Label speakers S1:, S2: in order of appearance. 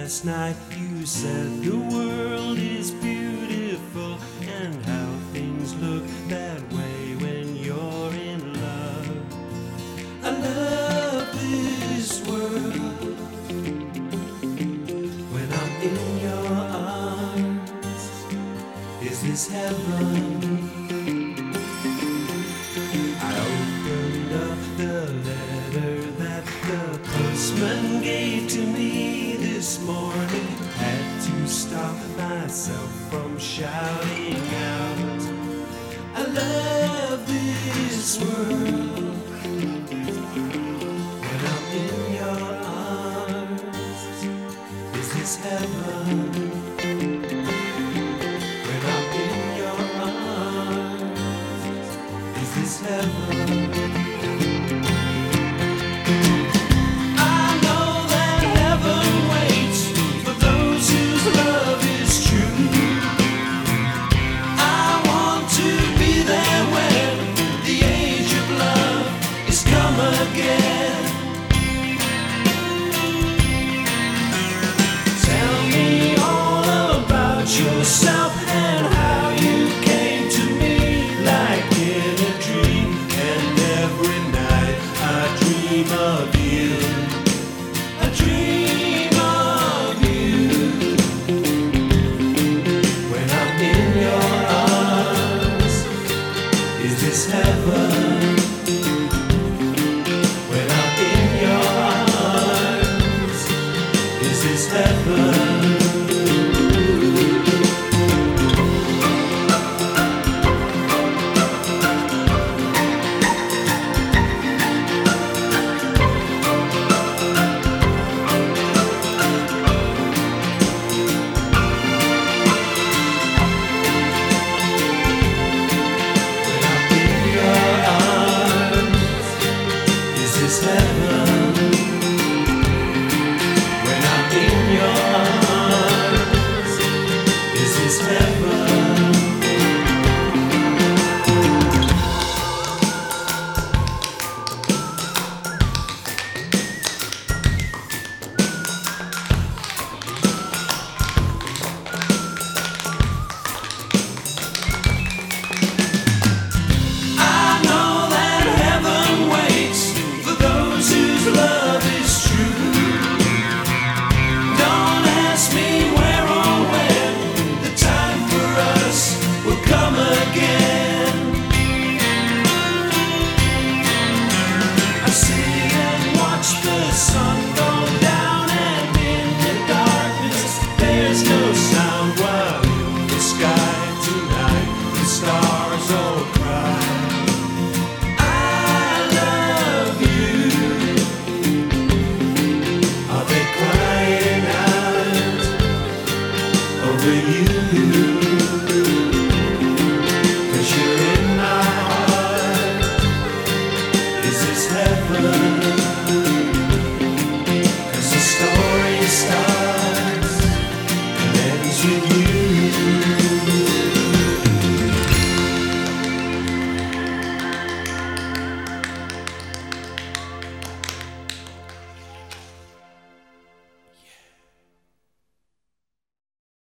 S1: last night you said the world is beautiful and how things look that way when you're in love. I love this world when I'm in your arms. Is this heaven? I opened up the letter that the postman gave to me this morning. Had to stop myself from shouting out, I love this world when I'm in your arms. Is this heaven?